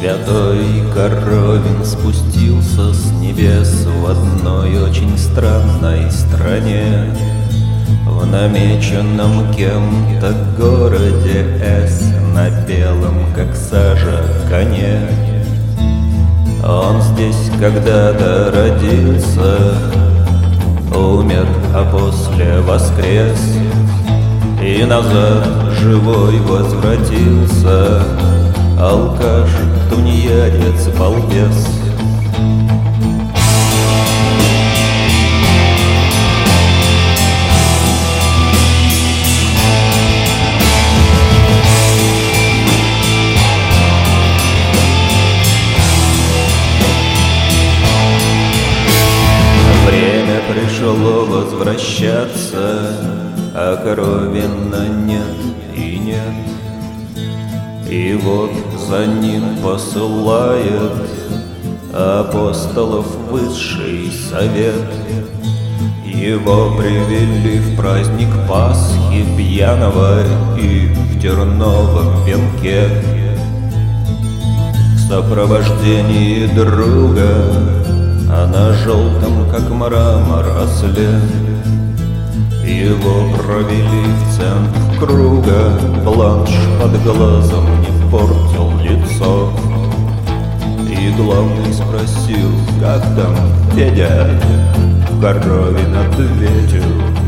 Святой Коровин спустился с небес в одной очень странной стране, в намеченном кем-то городе С, на белом, как сажа, коне. Он здесь когда-то родился, умер, а после воскрес, и назад живой возвратился алкаш, тунеядец, балбес. Время пришло возвращаться, а Коровина нет и нет. И вот за ним посылает апостолов высший совет. Его привели в праздник Пасхи пьяного и в терновом венке, в сопровождении друга, а на желтом, как мрамор, осле. Его провели в центр круга, бланш под глазом не портил лицо. И главный спросил: как там, Федя? Коровин ответил: